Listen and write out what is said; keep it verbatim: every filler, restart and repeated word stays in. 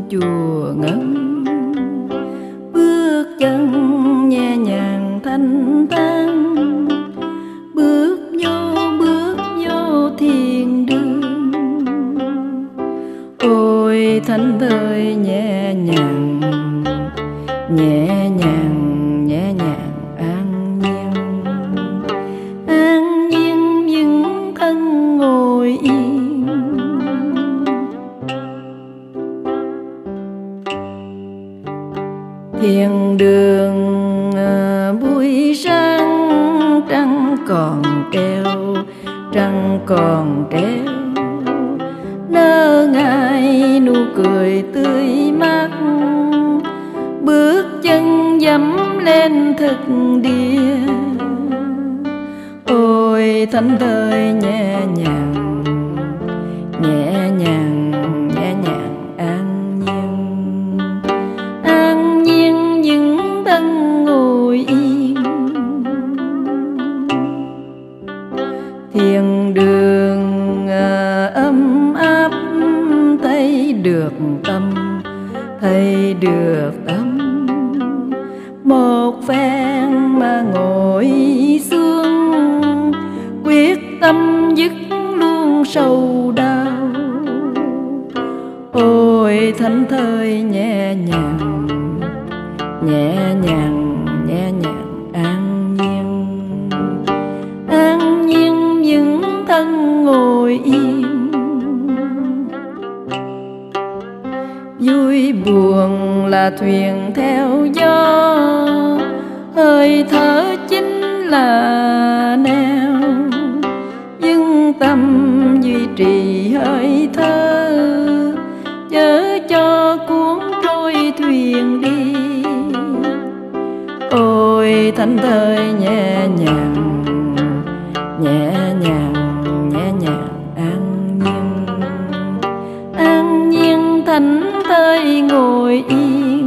chùa ngân, bước chân nhẹ nhàng thanh thang, bước vô bước vô thiền đường. Ôi thảnh thơi nhẹ nhàng, nhẹ nhàng nhẹ nhàng an nhiên, an nhiên vững thân ngồi yên. Thiền đường à, buổi sáng trăng còn treo, trăng còn treo nở ngài nụ cười tươi mát. Bước chân dẫm lên thực địa, ôi thảnh thơi nhẹ nhàng, nhẹ nhàng nhẹ nhàng an nhiên, an nhiên vững thân ngồi yên. Thiền đường à, ấm áp thấy được tâm, thấy được tâm. Một phen mà ngồi xuống, quyết tâm dứt luôn sầu đau. Ôi thảnh thơi nhẹ nhàng, nhẹ nhàng nhẹ nhàng an nhiên, an nhiên vững thân ngồi yên. Vui buồn là thuyền theo gió, hơi thở chính là neo. Nhưng tâm duy trì hơi thở, chớ cho cuốn trôi thuyền đi. Ôi thảnh thơi nhẹ nhàng, nhẹ nhàng nhẹ nhàng an nhiên, an nhiên thảnh thơi ngồi yên.